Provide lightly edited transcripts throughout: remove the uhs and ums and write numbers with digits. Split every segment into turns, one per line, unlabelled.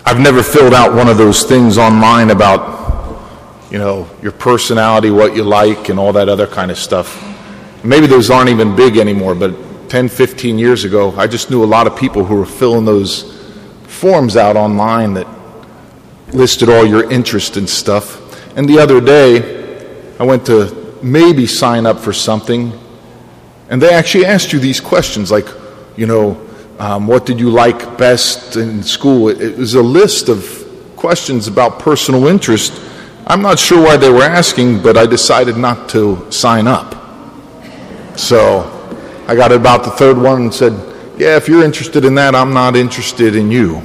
I've never filled out one of those things online about, your personality, what you like, and all that other kind of stuff. Maybe those aren't even big anymore, but 10, 15 years ago, I just knew a lot of people who were filling those forms out online that listed all your interest and stuff. And the other day, I went to maybe sign up for something, and they actually asked you these questions, like, what did you like best in school? It was a list of questions about personal interest. I'm not sure why they were asking, but I decided not to sign up. So I got about the third one and said, yeah, if you're interested in that, I'm not interested in you.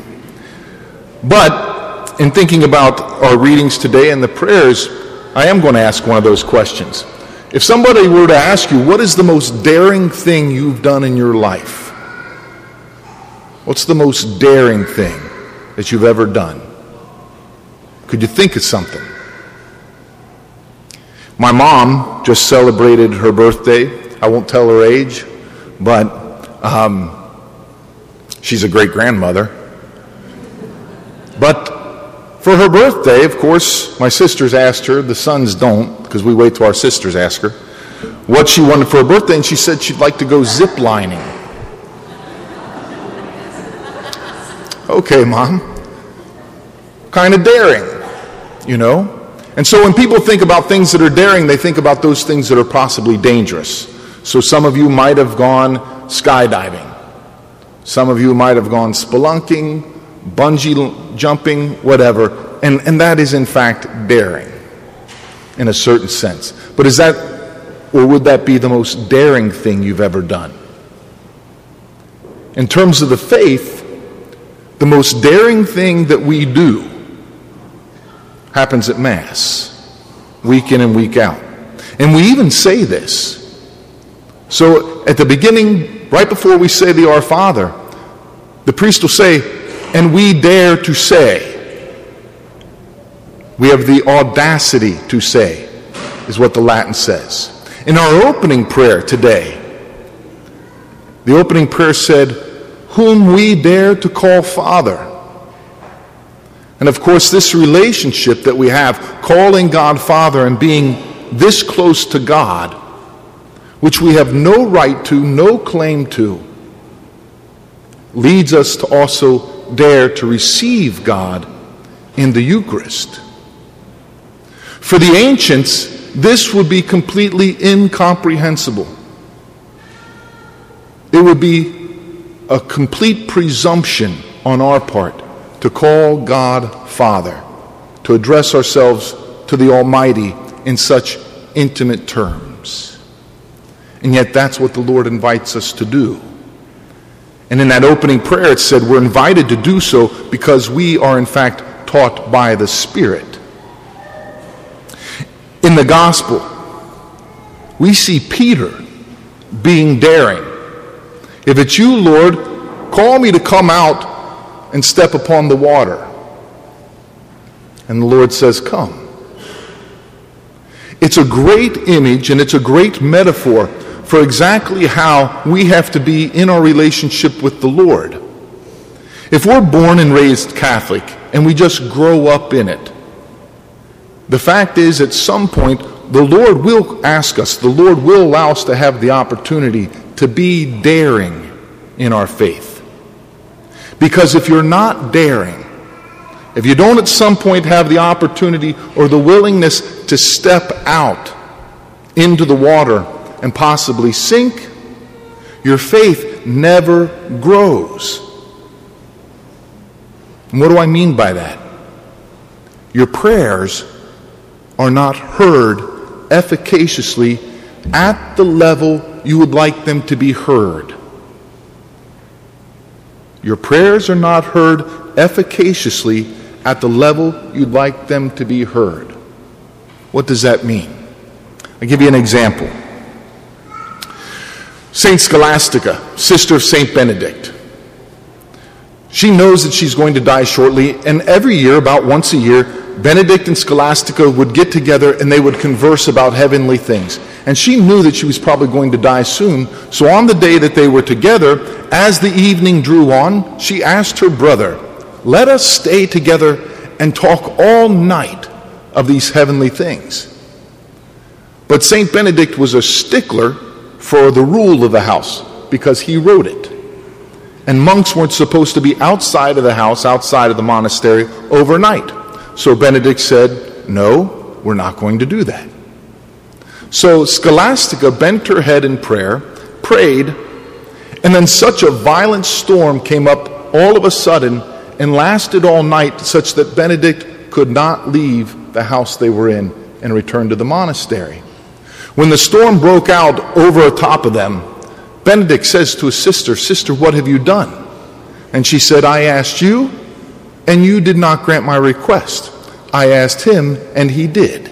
But in thinking about our readings today and the prayers, I am going to ask one of those questions. If somebody were to ask you, what is the most daring thing you've done in your life? What's the most daring thing that you've ever done? Could you think of something? My mom just celebrated her birthday. I won't tell her age, but she's a great-grandmother. But for her birthday, of course, my sisters asked her, the sons don't, because we wait till our sisters ask her, what she wanted for her birthday, and she said she'd like to go zip-lining. Okay, Mom. Kind of daring, And so when people think about things that are daring, they think about those things that are possibly dangerous. So some of you might have gone skydiving. Some of you might have gone spelunking, bungee jumping, whatever. And that is, in fact, daring in a certain sense. But is that, or would that be the most daring thing you've ever done? In terms of the faith, the most daring thing that we do happens at Mass, week in and week out. And we even say this. So at the beginning, right before we say the Our Father, the priest will say, and we dare to say. We have the audacity to say, is what the Latin says. In our opening prayer today, the opening prayer said, whom we dare to call Father. And of course, this relationship that we have, calling God Father and being this close to God, which we have no right to, no claim to, leads us to also dare to receive God in the Eucharist. For the ancients, this would be completely incomprehensible. It would be a complete presumption on our part to call God Father, to address ourselves to the Almighty in such intimate terms. And yet that's what the Lord invites us to do. And in that opening prayer it said we're invited to do so because we are in fact taught by the Spirit. In the Gospel, we see Peter being daring. If it's you, Lord, call me to come out and step upon the water. And the Lord says, come. It's a great image and it's a great metaphor for exactly how we have to be in our relationship with the Lord. If we're born and raised Catholic and we just grow up in it, the fact is at some point the Lord will ask us, the Lord will allow us to have the opportunity to be daring in our faith. Because if you're not daring, if you don't at some point have the opportunity or the willingness to step out into the water and possibly sink, your faith never grows. And what do I mean by that? Your prayers are not heard efficaciously at the level you would like them to be heard. Your prayers are not heard efficaciously at the level you'd like them to be heard. What does that mean? I'll give you an example. Saint Scholastica, sister of Saint Benedict. She knows that she's going to die shortly, and every year, about once a year, Benedict and Scholastica would get together and they would converse about heavenly things. And she knew that she was probably going to die soon, so on the day that they were together, as the evening drew on, she asked her brother, let us stay together and talk all night of these heavenly things. But St. Benedict was a stickler for the rule of the house because he wrote it. And monks weren't supposed to be outside of the house, outside of the monastery, overnight. So Benedict said, no, we're not going to do that. So Scholastica bent her head in prayer, prayed, and then such a violent storm came up all of a sudden and lasted all night, such that Benedict could not leave the house they were in and return to the monastery. When the storm broke out over top of them, Benedict says to his sister, "Sister, what have you done?" And she said, "I asked you, and you did not grant my request. I asked him, and he did."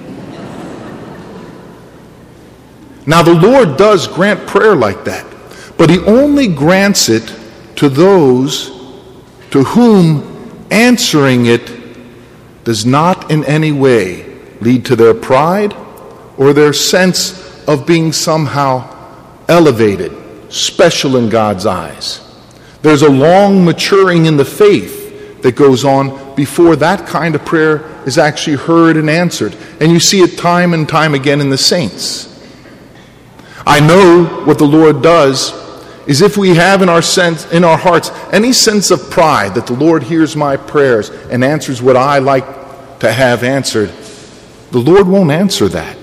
Now the Lord does grant prayer like that, but he only grants it to those to whom answering it does not in any way lead to their pride or their sense of being somehow elevated, special in God's eyes. There's a long maturing in the faith that goes on before that kind of prayer is actually heard and answered. And you see it time and time again in the saints. I know what the Lord does is if we have in our hearts any sense of pride that the Lord hears my prayers and answers what I like to have answered, the Lord won't answer that.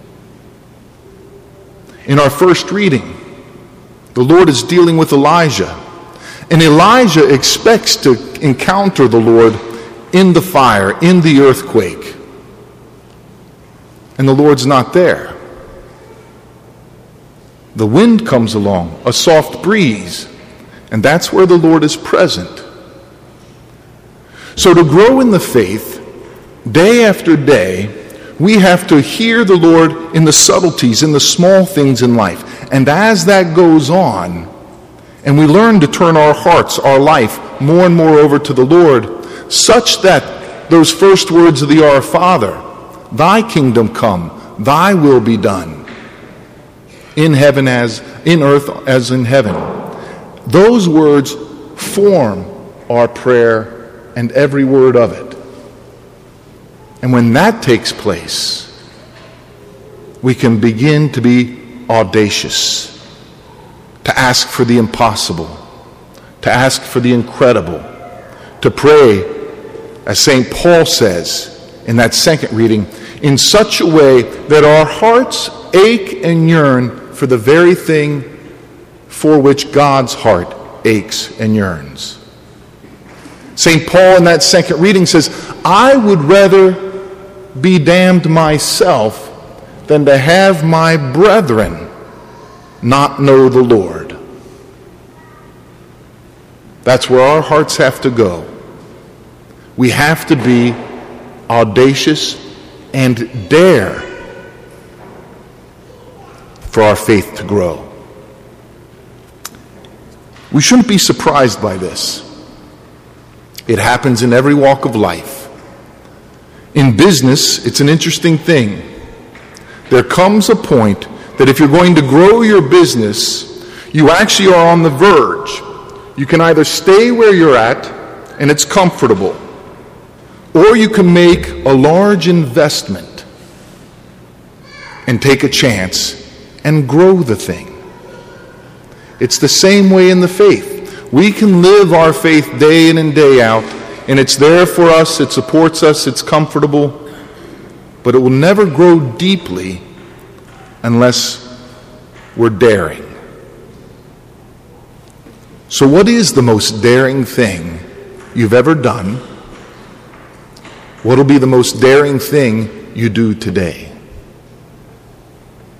In our first reading, the Lord is dealing with Elijah, and Elijah expects to encounter the Lord in the fire, in the earthquake, and the Lord's not there. The wind comes along, a soft breeze, and that's where the Lord is present. So to grow in the faith, day after day, we have to hear the Lord in the subtleties, in the small things in life. And as that goes on, and we learn to turn our hearts, our life, more and more over to the Lord, such that those first words of the Our Father, "Thy kingdom come, thy will be done, in heaven as in earth as in heaven," those words form our prayer and every word of it. And when that takes place, we can begin to be audacious, to ask for the impossible, to ask for the incredible, to pray, as St. Paul says in that second reading, in such a way that our hearts ache and yearn for the very thing for which God's heart aches and yearns. St. Paul in that second reading says, "I would rather be damned myself than to have my brethren not know the Lord." That's where our hearts have to go. We have to be audacious and dare for our faith to grow. We shouldn't be surprised by this. It happens in every walk of life. In business, it's an interesting thing. There comes a point that if you're going to grow your business, you actually are on the verge. You can either stay where you're at, and it's comfortable, or you can make a large investment and take a chance and grow the thing. It's the same way in the faith. We can live our faith day in and day out, and it's there for us, it supports us, it's comfortable, but it will never grow deeply unless we're daring. So what is the most daring thing you've ever done? What will be the most daring thing you do today?